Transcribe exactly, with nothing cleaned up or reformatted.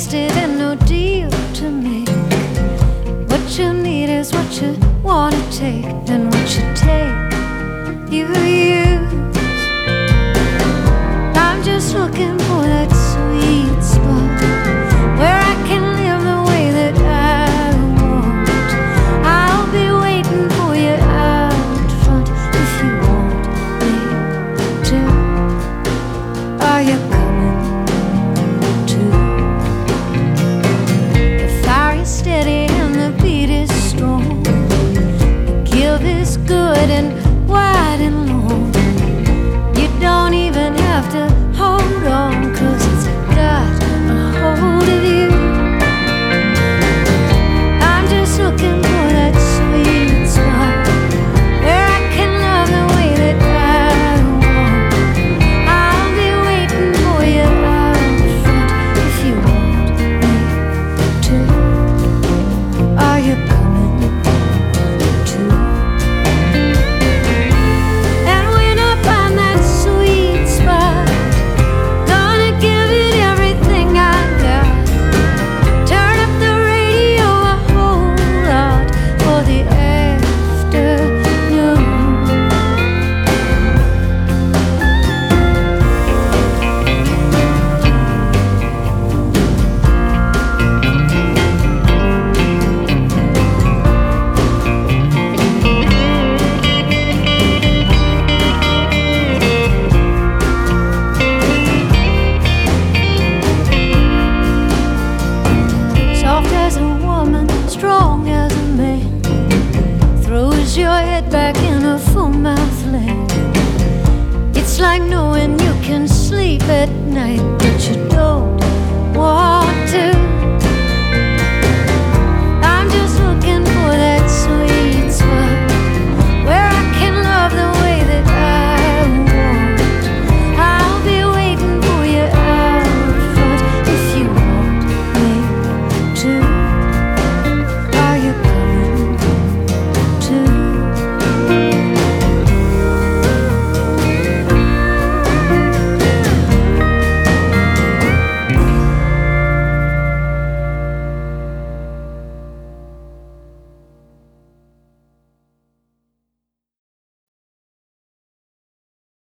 wasted and no deal to make. What you need is what you wanna take, and what you take, you use. I'm just looking for that sweet spot where I can live the way that I want. I'll be waiting for you out front if you want me to. Are you coming to? The fire is steady and the beat is strong. The give is good and wide and long. You don't even have to hold on, 'cause it's got a hold of you. I'm just looking for that sweet spot where I can love the way that I want. I'll be waiting for you out front if you want me to. Are you coming to? And when I find that sweet spot, gonna give it everything I got. Turn up the radio a whole lot for the afternoon. Soft as a woman, strong as a man, throws your head back in a full mouth land. It's like knowing you can sleep at night, but you don't.